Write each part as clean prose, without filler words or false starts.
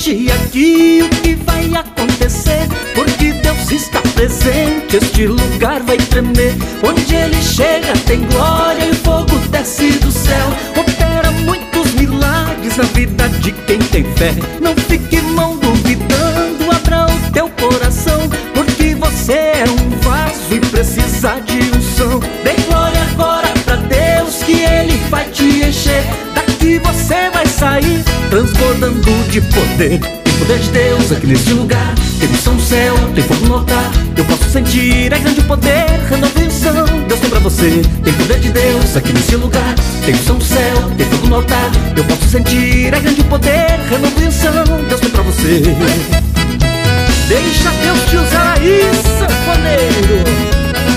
sente aqui o que vai acontecer, porque Deus está presente, este lugar vai tremer. Onde Ele chega tem glória e o fogo desce do céu. Opera muitos milagres na vida de quem tem fé. Não fique, irmão, duvidando, abra o teu coração, porque você é um vaso e precisa de unção. Dê glória agora pra Deus que Ele vai te encher. Daqui você vai sair transbordando de poder. Tem poder de Deus aqui nesse lugar, tem unção no céu, tem fogo no altar. Eu posso sentir, é grande o poder, renova e unção. Deus tem pra você. Tem poder de Deus aqui nesse lugar, tem unção no céu, tem fogo no altar. Eu posso sentir, é grande o poder, renova e unção. Deus tem pra você. Deixa Deus te usar aí, sanfoneiro.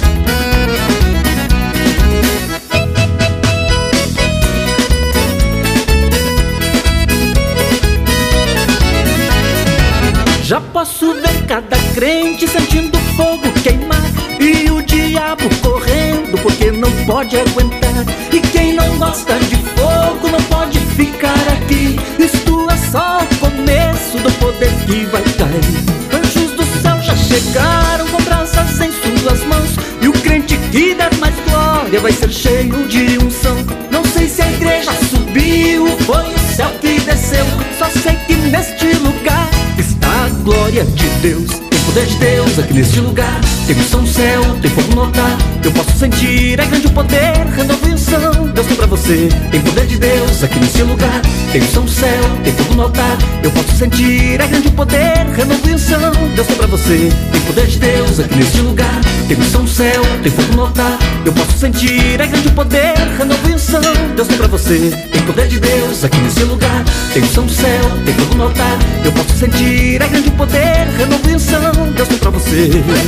Já posso ver cada crente sentindo fogo queimar, e o diabo correndo porque não pode aguentar. E quem não gosta de fogo não pode ficar aqui. Isto é só o começo do poder que vai cair. Anjos do céu já chegaram com brasas em suas mãos, e o crente que der mais glória vai ser cheio de unção. Não sei se a igreja subiu, foi o céu que desceu, só sei que neste lugar está a glória de Deus. Tem poder de Deus aqui neste lugar, tem unção no céu, tem fogo no altar. Eu posso sentir, é grande o poder, renova e unção. Deus tem pra você. Tem poder de Deus aqui neste lugar, tem unção no céu, tem fogo no altar. Eu posso sentir, é grande o poder, renova e unção. Deus tem pra você. Tem poder de Deus aqui neste lugar, tem unção no céu, tem fogo no altar. Eu posso sentir, é grande o poder, renova e unção. Deus tem pra você. Tem poder de Deus aqui nesse lugar, tem unção no céu, tem fogo no altar. Eu posso sentir, é grande poder, renova e unção. Deus tem pra você.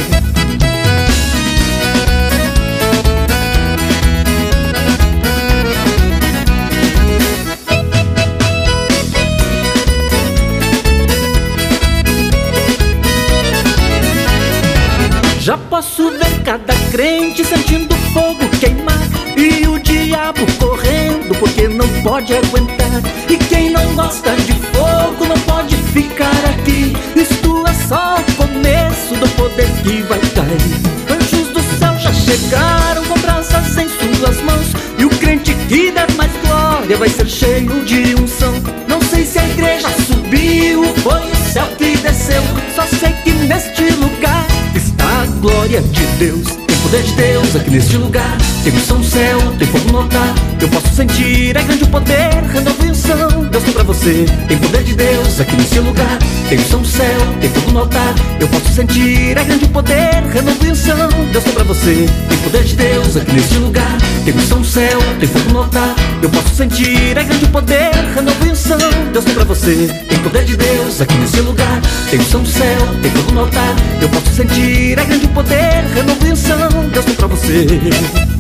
Já posso ver cada crente sentindo fogo queimar, e o diabo correndo porque não pode aguentar. E quem não gosta de fogo não pode ficar aqui. Isto é só o começo do poder que vai cair. Anjos do céu já chegaram com brasas em suas mãos, e o crente que der mais glória vai ser cheio de unção. Não sei se a igreja subiu, foi o céu que desceu, só sei que neste lugar está a glória de Deus. Tem poder de Deus aqui neste lugar, tem unção no céu, tem fogo no altar. Eu posso sentir, é grande o poder, renova e unção. Deus tem pra você. Tem poder de Deus aqui nesse lugar, tem unção no céu, tem fogo no altar. Eu posso sentir, é grande o poder, renova e unção. Deus tem pra você. Tem poder de Deus aqui nesse lugar, tem unção no céu, tem fogo no altar. Eu posso sentir, é grande o poder, renova e unção. Deus tem pra você. Tem poder de Deus aqui nesse lugar, tem unção no céu, tem fogo no altar. Eu posso sentir, é grande poder, renova e unção. Deus tem pra você.